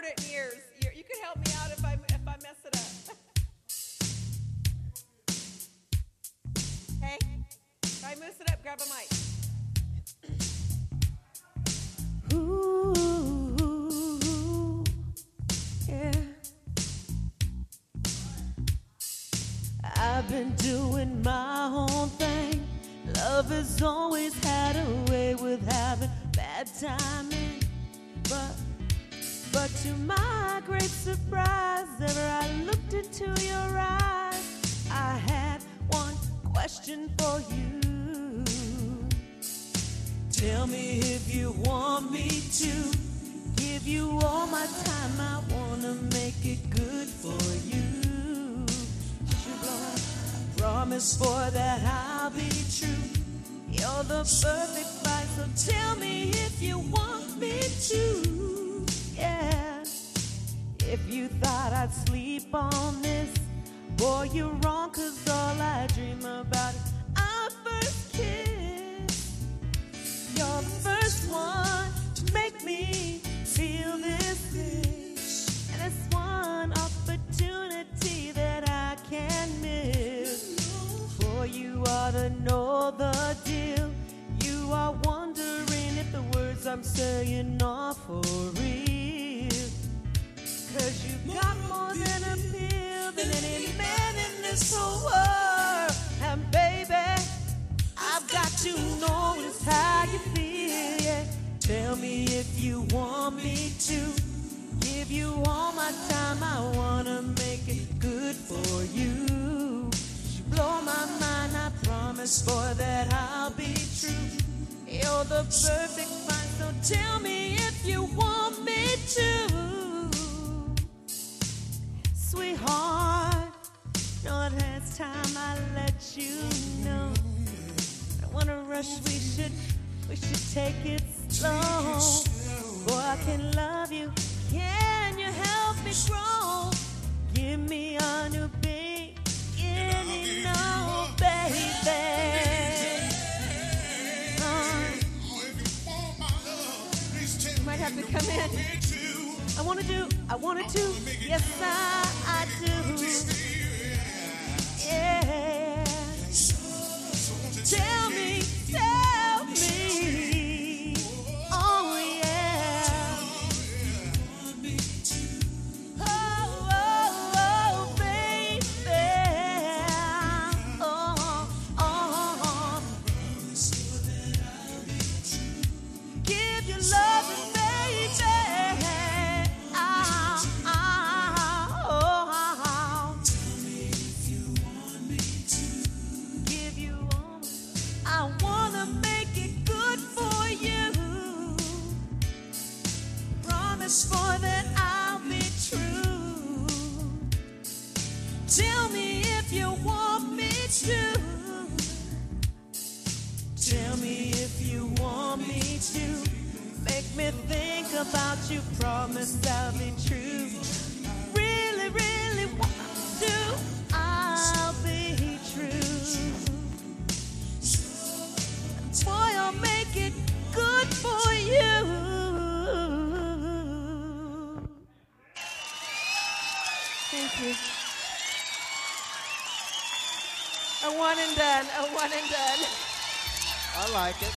it in years. You could help me out if I mess it up. Hey, if I mess it up, grab a mic. Ooh, yeah. I've been doing my own thing. Love has always had a way with having bad timing. But to my great surprise, ever I looked into your eyes, I had one question for you. Tell me if you want me to give you all my time. I wanna make it good for you. Promise for that I'll be true. You're the perfect fight, so tell me if you want me to. Yeah. If you thought I'd sleep on this, boy, you're wrong, 'cause all I dream about is our first kiss. You're the first one to make me feel this wish, and it's one opportunity that I can't miss. For you ought to know the deal. You are wondering if the words I'm saying are for real. 'Cause you got more than appeal than any man in this whole world. And baby, I've got to know just how you feel, yeah. Tell me if you want me to give you all my time. I wanna make it good for you. You blow my mind, I promise for that I'll be true. You're the perfect find, so tell me if you want me to. Sweetheart, know that it's time I let you know. I don't wanna rush, we should take it slow. Boy, I can love you, can you help me grow? Give me a new beginning, no baby. You might have to come in. I wanted to, yes I do. Yeah. Tell me, oh yeah. Oh, baby. Oh. Give your love to baby. I wanna make it good for you. Promise for that I'll be true. Tell me if you want me to. Tell me if you want me to. Make me think about you. Promise I'll be true. Really, really want to. I'll be true. Boy, I'll make it good for you. Thank you. A one and done. I like it.